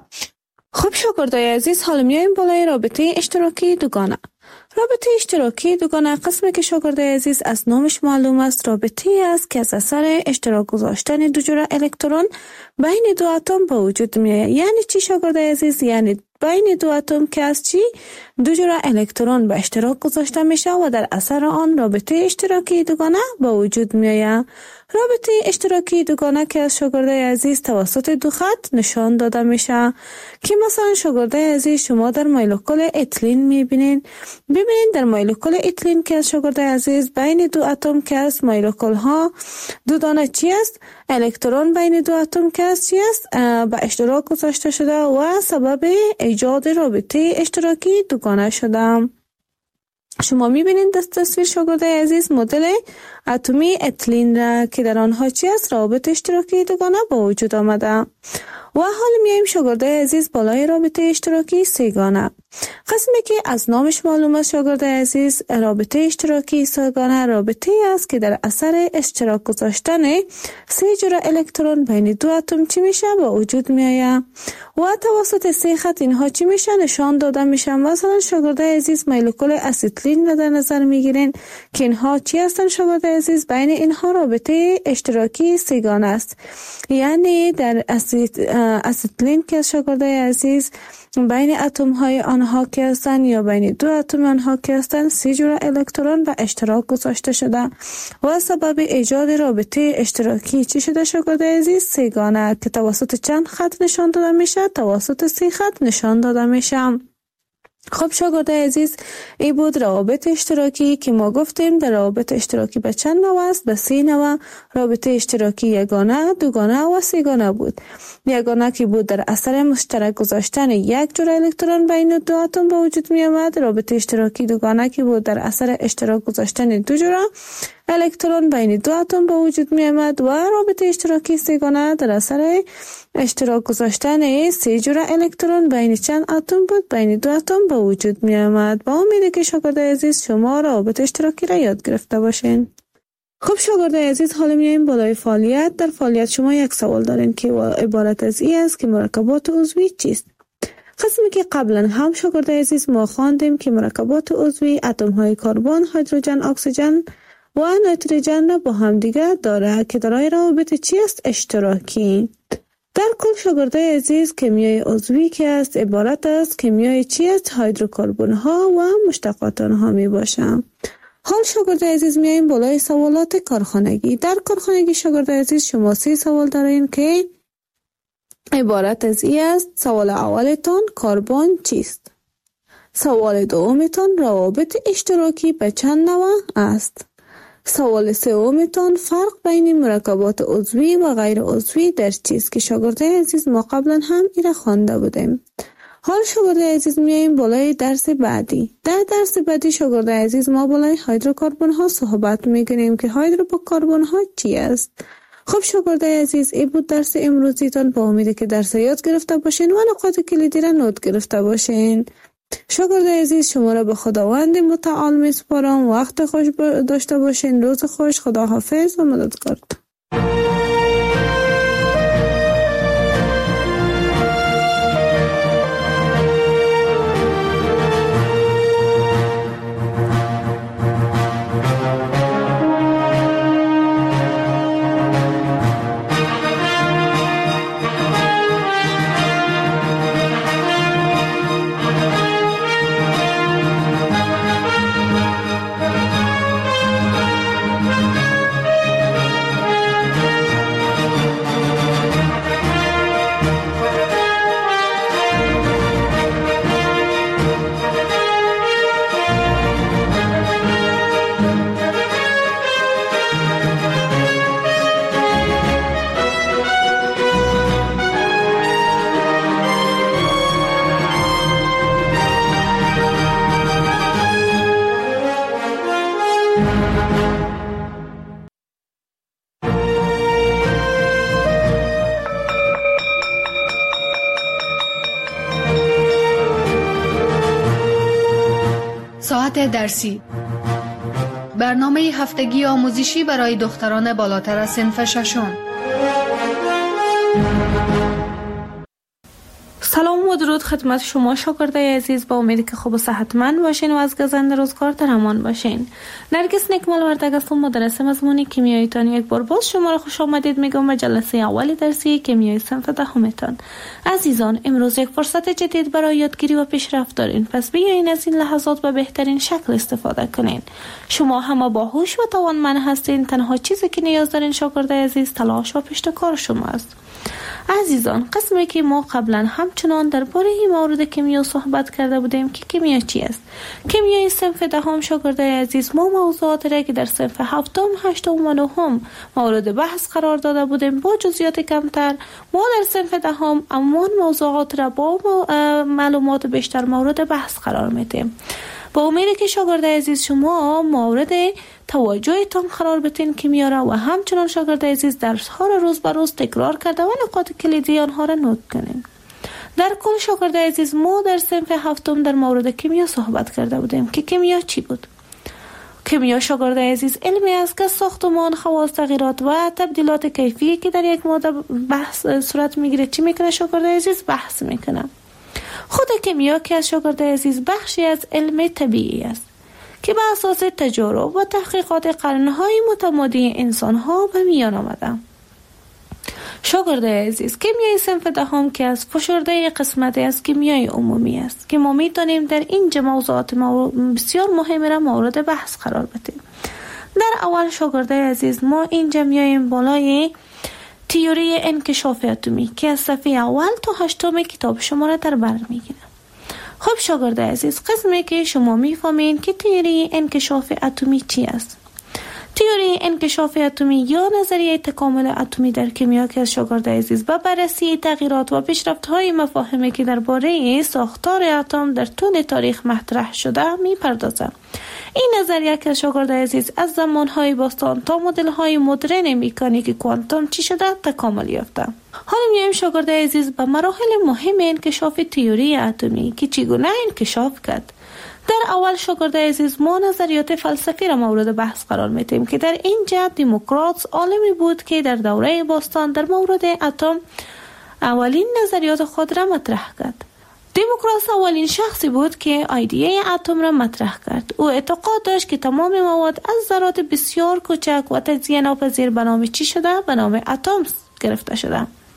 خب شاگردای عزیز حالا میایم بالای رابطه اشتراکی دوگانه. رابطه اشتراکی دوگانه قسمی که شاگردای عزیز از نامش معلوم است رابطه است که از اثر اشتراک گذاشتن 2 جرعه الکترون بین 2 اتم به وجود میآید. یعنی چی شاگردای عزیز؟ یعنی بین 2 اتم که از چی 2 جرعه الکترون به اشتراک گذاشته میشه و در اثر آن رابطه اشتراکی دوگانه به وجود میآید. رابطه اشتراکی دوگانه که از شاگردای عزیز توسط 2 خط نشان داده میشه که مثلا شاگردای عزیز شما در مولکول اتلین میبینین. ببینین در مولکول اتلین که از شاگردای عزیز بین 2 اتم که از مولکول ها 2 دانه چی است؟ الکترون بین 2 اتم که از چی است؟ به اشتراک گذاشته شده و سبب ایجاد رابطه اشتراکی دوگانه شده. شما میبینید در تصویر شاگردای عزیز مدل اتمی اتلین را که در آنها چی است؟ روابط اشتراکی دوگانه با وجود آمده. و حال میایم شاگردای عزیز بالای رابطه اشتراکی سه‌گانه. قسمی که از نامش معلوم است شاگردای عزیز، رابطه اشتراکی سه‌گانه رابطه است که در اثر اشتراک گذاشتن 3 جرعه الکترون بین 2 اتم چی میشه به وجود میآید و توسط 3 خط اینها چی میشه نشان داده میشن. مثلا شاگردای عزیز مولکول اسیتلین را در نظر میگیرین که اینها چی هستن شاگردای عزیز؟ بین اینها رابطه اشتراکی سه‌گانه است. یعنی در اسیتلین که شاگردای عزیز بین اتم های آنها که هستند یا بین 2 اتم آنها که هستند 3 جرعه الکترون به اشتراک گذاشته شده و سبب ایجاد رابطه اشتراکی چی شده شاگردای عزیز؟ سه‌گانه که توسط چند خط نشان داده میشه؟ توسط 3 خط نشان داده میشه. خب شاگردای عزیز، این بود روابط اشتراکی که ما گفتیم در روابط اشتراکی به چند نوع است؟ به 3 نوع. رابطه اشتراکی یگانه، دوگانه و سه‌گانه بود. یگانه که بود در اثر مشترک گذاشتن 1 جرعه الکترون بین 2 اتم به وجود می آمد. رابطه اشتراکی دوگانه که بود در اثر اشتراک گذاشتن 2 جرعه الکترون بین 2 اتم به وجود می آمد و رابطه اشتراکی سه‌گانه در اثر اشتراک گذاشتن 3 جرعه الکترون بین چند اتم بود؟ بین 2 اتم به وجود می آمد. با امید که شاگردای عزیز شما روابط اشتراکی را یاد گرفته باشین. خب شاگردای عزیز، حالا میایم بالای فعالیت. در فعالیت شما یک سوال دارین که عبارت از این است که مرکبات عضوی چیست؟ قسمی که قبلا هم شاگردای عزیز ما خواندیم که مرکبات عضوی اتم های کربن، هیدروژن، اکسیژن و نیتروژن را با هم دیگر داره که دارای روابط چی است؟ اشتراکی. در کل شاگردای عزیز کیمیای عضوی که است عبارت است کیمیای چی است؟ هیدروکربن ها و مشتقات آنها می باشند. حال شاگردای عزیز میایم بالای سوالات کارخانگی. در کارخانگی شاگردای عزیز شما 3 سوال دارین که عبارت از این است. سوال اولتان کربن چیست؟ سوال دومتان روابط اشتراکی به چند نوع است؟ سوال سومتان فرق بین مرکبات عضوی و غیر عضوی در چیست که شاگردای عزیز ما قبلا هم ایره خوانده بودیم. حال شاگردای عزیز میاییم بالای درس بعدی. در درس بعدی شاگردای عزیز ما بالای هیدروکربن ها صحبت میکنیم که هیدروکربن ها چی است. خب شاگردای عزیز، این بود درس امروزیتان. با امید که درس یاد گرفته باشین و نکات کلیدی را نوت گرفته باشین. شاگردای عزیز، شما را به خداوند متعال میسپارم. وقت خوش داشته باشین. روز خوش. خداحافظ و مددکار. ساعت درسی، برنامه هفتگی آموزشی برای دختران بالاتر از صنف ششم. سلام و درود خدمت شما شاگردای عزیز. با امید که خوب و صحتمند باشین و از گزند روزگار در امان باشین. نرگس نیکمال وردگ هستم، مدرس مضمون کیمیاییتان. یک بار باز شما را خوش آمدید میگم به جلسه اولی درسی کیمیای صنف دهمتان. عزیزان، امروز یک فرصت جدید برای یادگیری و پیشرفت دارین، پس بیاین از این لحظات به بهترین شکل استفاده کنین. شما همه باهوش و توانمند هستین. تنها چیزی که نیاز دارین شاگردای عزیز تلاش و پشتکار شما است. عزیزان، قسمی که ما قبلا همچنان درباره این مورد کیمیا صحبت کرده بودیم که کیمیا چی است. کیمیای صنف دهم شاگردای عزیز ما موضوعات را که در صنف هفتم، هشتم و نهم مورد بحث قرار داده بودیم با جزئیات کمتر، ما در صنف دهم امان موضوعات را با معلومات بیشتر مورد بحث قرار میدیم. با امید که شاگرد عزیز شما مورد توجهتان قرار بدین کیمیا را و همچنان شاگرد عزیز درس ها را روز به روز تکرار کرده و نکات کلیدی آنها را نوت کنیم. در کل شاگرد عزیز ما در صنف هفتم در مورد کیمیا صحبت کرده بودیم که کیمیا چی بود؟ کیمیا شاگرد عزیز علمی است که ساختمان، خواص، تغییرات و تبدیلات کیفی که در یک ماده بحث صورت میگیره چی میکنه شاگرد عزیز؟ بحث میکنه. خود کیمیا که از شاگرد عزیز بخشی از علم طبیعی است که به اساس تجارب و تحقیقات قرنهای متمادی انسانها به میان آمده. شاگرد عزیز کیمیای صنف دهم که از فشرده قسمتی از کیمیای عمومی است که ما میتونیم در اینجا موضوعات بسیار مهم را مورد بحث قرار بدیم. در اول شاگرد عزیز ما اینجا میایم بالای تئوری انکشاف اتمی که از صفحه اول تا 8 کتاب شما را در بر میگیره. خب شاگرد عزیز قسمی که شما میفهمین که تئوری انکشاف اتمی چی است. تئوری انکشاف اتمی یا نظریه تکامل اتمی در کیمیا که از شاگرد عزیز با بررسی تغییرات و پیشرفت‌های مفاهیمی که درباره ساختار اتم در طول تاریخ مطرح شده میپردازد. این نظریه که شاگرد عزیز از زمانهای باستان تا مدل‌های مدرن مکانیک کوانتوم چی شده تکامل یافته. حالا میایم شاگرد عزیز به مراحل مهم انکشاف تئوری اتمی که چگونه انکشاف کرد. در اول شاگرد عزیز ما نظریات فلسفی را مورد بحث قرار میدیم که در اینجا دموکریتوس عالمی بود که در دوره باستان در مورد اتم اولین نظریات خود را مطرح کرد. دموکریتوس اولین شخصی بود که ایده اتم را مطرح کرد. او اعتقاد داشت که تمام مواد از ذرات بسیار کوچک و تجزیه ناپذیر به نام چی شده؟ به نام اتم گرفته شده.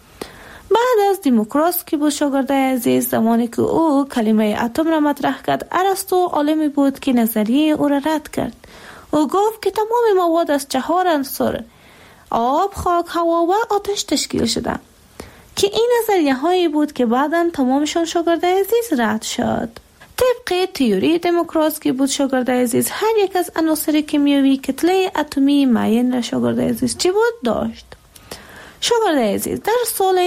بعد از دموکریتوس که بود شاگرد عزیز زمانی که او کلمه اتم را مطرح کرد ارسطو عالمی بود که نظریه او را رد کرد. او گفت که تمام مواد از 4 عنصر آب، خاک، هوا و آتش تشکیل شده که این نظریه هایی بود که بعداً تمامشان شاگرد عزیز رد شد. طبق تئوری دموکریتوس که بود شاگرد عزیز هر یک از عناصر کیمیایی کتله اتمی معین را شاگرد عزیز چی بود داشت. شاگرد عزیز در سال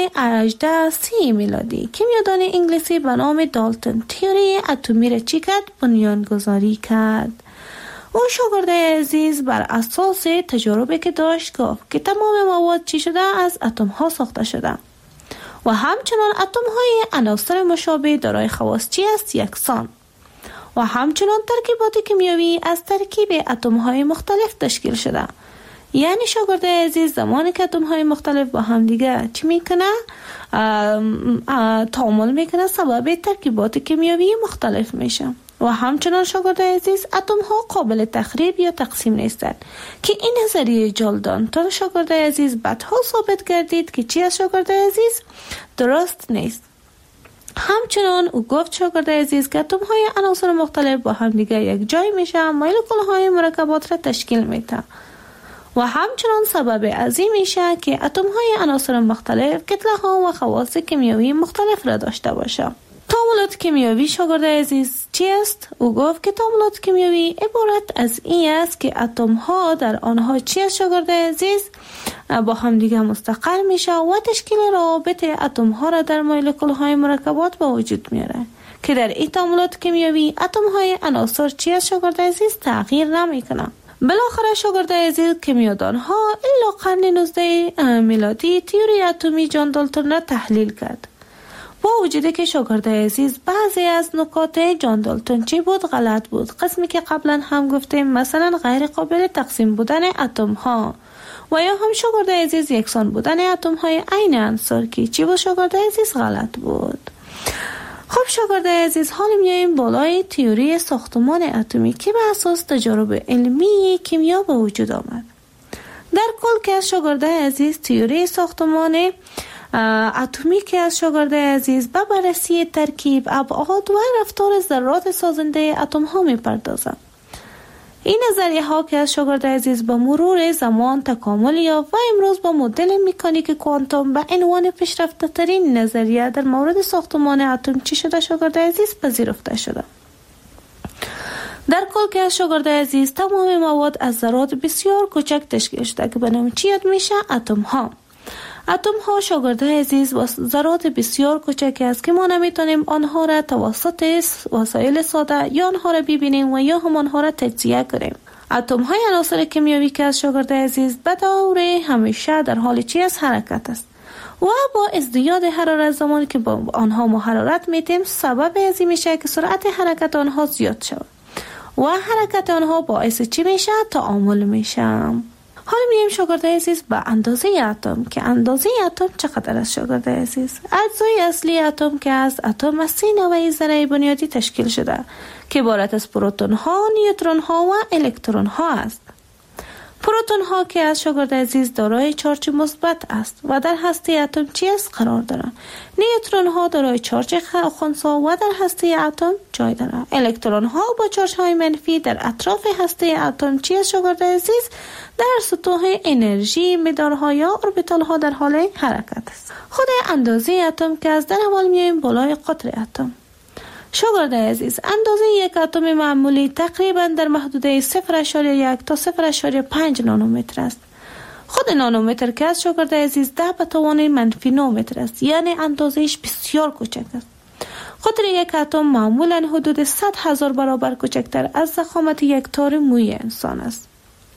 1830 میلادی کیمیادان انگلیسی به نام دالتون تئوری اتمی را چی کرد؟ بنیانگذاری کرد. او شاگرد عزیز بر اساس تجربه که داشت گفت که تمام مواد چی شده؟ از اتم ها ساخته شده و همچنان اتم های عناصر مشابه دارای خواص چی است؟ یکسان و همچنان ترکیبات کیمیایی از ترکیب اتم های مختلف تشکیل شده. یعنی شاگرد عزیز زمانی که اتم های مختلف با هم دیگه چی میکنه؟ تعامل میکنه سبب ترکیبات کیمیایی مختلف میشه. و همچنان شاگرد عزیز اتم ها قابل تخریب یا تقسیم نیستند که این نظریه جالدان تا شاگرد عزیز بعدها ثابت گردید که چی از شاگرد عزیز درست نیست. همچنان او گفت شاگرد عزیز که اتم های عناصر مختلف با هم دیگه یک جای میشه مولکول های مرکبات را تشکیل میده و همچنان سبب عظیم میشه که اتم های عناصر مختلف کتله ها و خواص کیمیایی مختلف را داشته باشه. تعاملات کیمیایی شاگرد عزیز چی است؟ او گفت که تعاملات کیمیایی عبارت از این است که اتم ها در آنها چی است شاگرد عزیز؟ با هم دیگه مستقل میشه و تشکیل روابط اتم ها را در مولکول های مرکبات به وجود میاره که در این تعاملات کیمیایی اتم های عناصر چی است شاگرد عزیز؟ تغییر نمیکنه. بالاخره شاگرد عزیز کیمیادان ها الی قرن 19 میلادی تئوری اتمی جان دالتون را تحلیل کرد. با وجودی که شاگرد عزیز بعضی از نکات جان دالتون چی بود غلط بود، قسمی که قبلا هم گفتیم مثلا غیر قابل تقسیم بودن اتم ها و یا هم شاگرد عزیز یکسان بودن اتم های عین عنصر که چی بود شاگرد عزیز غلط بود. خب شاگرد عزیز حالا میاییم بالای تئوری ساختمان اتمی که به اساس تجارب علمی کیمیا به وجود آمد. در کل که از شاگرد عزیز تئوری ساختمان اتمی که از شاگرد عزیز به بررسی ترکیب، ابعاد و رفتار ذرات سازنده اتم ها میپردازد. این نظریه ها که از شاگرد عزیز به مرور زمان تکامل یافت و امروز با مدل مکانیک کوانتوم به عنوان پیشرفته ترین نظریه در مورد ساختمان اتم چی شده شاگرد عزیز پذیرفته شده. در کل که از شاگرد عزیز تمام مواد از ذرات بسیار کوچک تشکیل شده که به نام چی یاد میشه؟ اتم ها. اتم ها شاگرده عزیز ذرات بسیار کوچکی است که ما نمیتونیم آنها را توسط وسایل ساده یا آنها را ببینیم و یا هم آنها را تجزیه کنیم. اتم های عناصر کیمیایی که از شاگرده عزیز به طور همیشه در حال حرکت است و با ازدیاد حرارت زمانی که با آنها ما حرارت میتیم سبب ازی میشه که سرعت حرکت آنها زیاد شود و حرکت آنها باعث چی میشه؟ تعامل میشه. حالا میریم شاگرده عزیز به اندازه اتم که اندازه اتم چقدر است شاگرده عزیز؟ اجزای اصلی اتم که از اتم از 3 نوع ذره بنیادی تشکیل شده که عبارت از پروتون ها، نیوترون ها و الکترون ها است. پروتون ها که از شاگرد عزیز دارای چارج مثبت است و در هسته اتم چیز قرار دارند. نیوترون ها دارای چارج خنثی و در هسته اتم جای دارند. الکترون ها با چارج های منفی در اطراف هسته اتم چیز شاگرد عزیز در سطوح انرژی مدارها یا اوربیتال ها در حال حرکت است. خود اندازه اتم که از در اول میایم بالای قطر اتم. شاگرد عزیز اندازه یک اتم معمولی تقریبا در محدوده 0.1 تا 0.5 نانومتر است. خود نانومتر که از شاگرد عزیز 10 به توان منفی 9 متر است، یعنی اندازهش بسیار کوچک است. قطر یک اتم معمولا حدود 100,000 برابر کوچکتر از ضخامت یک تار موی انسان است.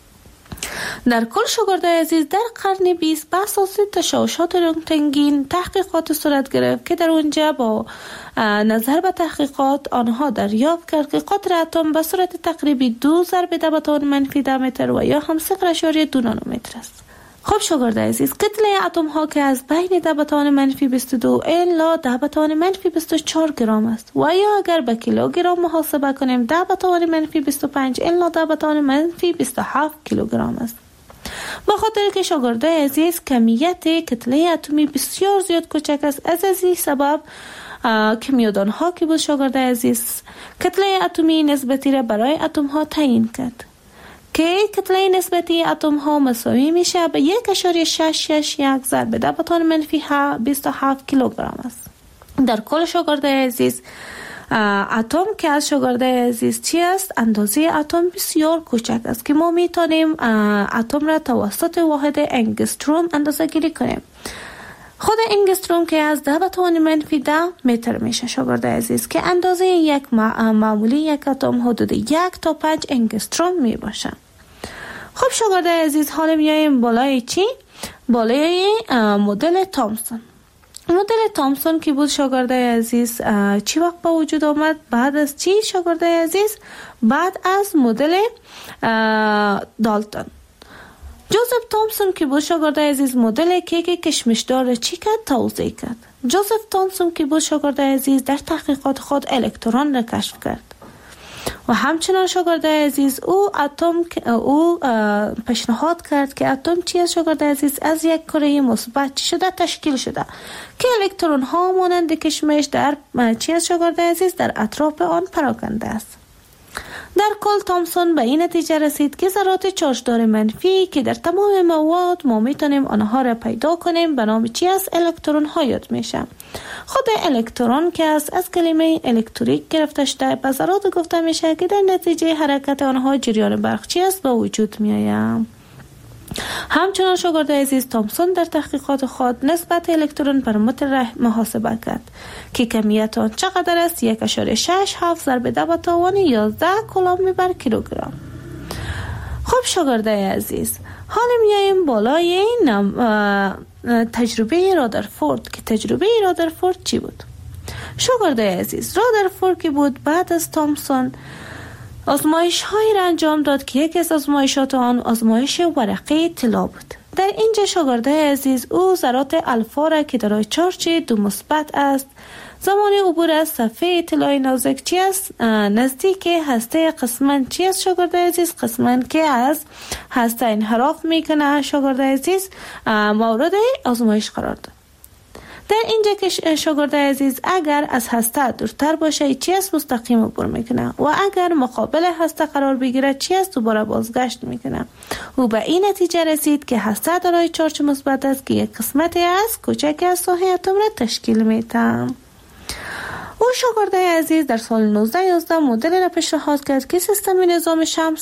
در کل شاگرد عزیز در قرن 20 به اساس تشعشعات رنتگن تحقیقات صورت گرفت که در اونجا با نظر به تحقیقات آنها دریافت کرد که قطر اتم به صورت تقریبی 2 ضرب 10 به توان منفی 10 متر و یا هم 0.2 نانومتر است. خب شاگرد عزیز کتله اتم ها که از بین 10 به توان منفی 22 الی 10 به توان منفی 24 گرم است و یا اگر به کیلوگرم محاسبه کنیم 10 به توان منفی 25 الی 10 به توان منفی 27 کیلوگرم است. با خاطر که شاگرد عزیز کمیت کتله اتمی بسیار زیاد کوچک است، از این سبب کیمیادان ها که بود شاگرد عزیز کتله اتمی نسبتی را برای اتم ها تعیین کرد که کتله نسبتی اتم ها مساوی میشه به 1.661 ضرب 10 به توان منفی 27 کیلوگرم است. در کل شاگرد عزیز اتم که از شاگرد عزیز چی است؟ اندازه اتم بسیار کوچک است که ما میتونیم اتم را توسط واحد انگستروم اندازه گیری کنیم. خود انگستروم که از 10 به توان منفی 10 متر میشه شاگرد عزیز که اندازه یک معمولی یک اتم حدود 1 تا 5 انگستروم می باشه. خب شاگرد عزیز حالا میایم بالای چی؟ بالای مدل تامسون. مدل تامسون که بود شاگرد عزیز چی وقت به وجود آمد؟ بعد از چی شاگرد عزیز؟ بعد از مدل دالتون. جوزف تامسون که بود شاگرد عزیز مدل کیک کشمشدار چی کرد؟ توضیح کرد. جوزف تامسون که بود شاگرد عزیز در تحقیقات خود الکترون را کشف کرد و همچنان شاگرد عزیز او پیشنهاد کرد که اتم چی است شاگرد عزیز؟ از یک کره مثبت شده تشکیل شده که الکترون ها مانند کشمش در چی است شاگرد عزیز؟ در اطراف آن پراکنده است. در کل تامسون به این نتیجه رسید که ذرات چارجدار منفی که در تمام مواد ما میتونیم آنها را پیدا کنیم به نام چی است؟ الکترون ها یاد میشه. خود الکترون که از کلمه الکتریک گرفته شده به ذرات گفته میشه که در نتیجه حرکت آنها جریان برق چی است؟ به وجود میآید. همچنان شاگرد عزیز تامسون در تحقیقات خود نسبت الکترون بر متر محاسبه کرد که کمیت آن چقدر است؟ 1.67 ضرب 10 به توان 11 کولوم بر کیلوگرم. خب شاگرد عزیز حالا میایم بالای تجربه رادرفورد که تجربه رادرفورد چی بود؟ شاگرد عزیز رادرفورد که بود بعد از تامسون آزمایش هایی را انجام داد که یکی از آزمایشات آن آزمایش ورقه طلا بود. در اینجا شاگرد عزیز او ذرات الفا را که دارای چارج 2 مثبت است زمان عبور از صفحه طلای نازک چی است؟ نزدیک هسته قسمت چی است شاگرد عزیز؟ قسمت که از هسته انحراف میکنه شاگرد عزیز مورد آزمایش قرار داد. در اینجا که شاگرد عزیز اگر از هسته دورتر باشه چی است؟ مستقیم عبور میکنه و اگر مقابل هسته قرار بگیره چی است؟ دوباره بازگشت میکنه. او به این نتیجه رسید که هسته دارای چارج مثبت است که یک قسمتی از کوچک از ساحه اتم را تشکیل میده. او شاگرد عزیز در سال 1911 مدل را پیشنهاد کرد که سیستم نظام شمس را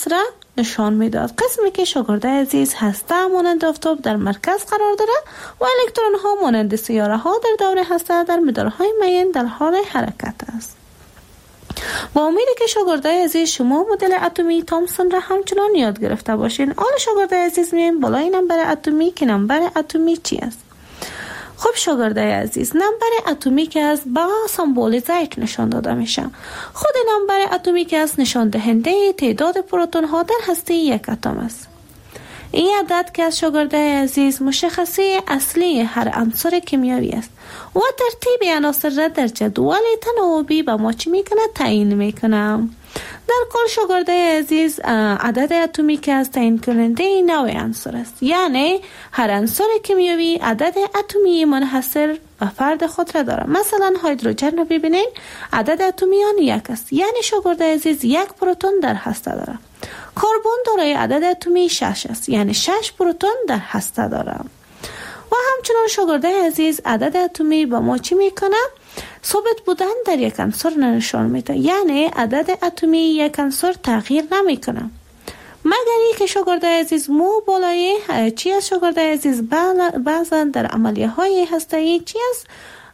نشان میداد. قسمی که شاگرد عزیز هسته مانند آفتاب در مرکز قرار داره و الکترون ها مانند سیاره ها در دور هسته در مدارهای معین در حال حرکت است. با امیدی که شاگردای عزیز شما مدل اتمی تامسون را همچنان یاد گرفته باشین. حالا شاگردای عزیز میایم بالای نمبر اتمی که نمبر اتمی چی است؟ خب شاگردای عزیز، نمبر اتمیک است با سمبل زیت نشان داده میشه. خود نمبر اتمیک است نشان دهنده تعداد پروتون ها در هسته یک اتم است. این عدد که از شاگردای عزیز مشخصه اصلی هر عنصر کیمیایی است و ترتیب عناصر را در جدول تناوبی به ما چی میکنه؟ تعیین میکنه. در کل شاگردای عزیز عدد اتمیک است تعیین کننده نوع عنصر است، یعنی هر عنصر کیمیایی عدد اتمی منحصر به فرد خود را دارد. مثلا هیدروژن را ببینید عدد اتمی آن یک است، یعنی شاگردای عزیز یک پروتون در هسته دارد. کربن دارای عدد اتمی 6 است، یعنی 6 پروتون در هسته دارد. و همچنان شاگردای عزیز عدد اتمی به ما چی میکنه؟ ثابت بودن در یک عنصر نشان میده، یعنی عدد اتمی یک عنصر تغییر نمیکنه مگر اینکه شاگردای عزیز مو بالای چی است؟ شاگردای عزیز بعضا در عملیه های هسته‌ای چی است؟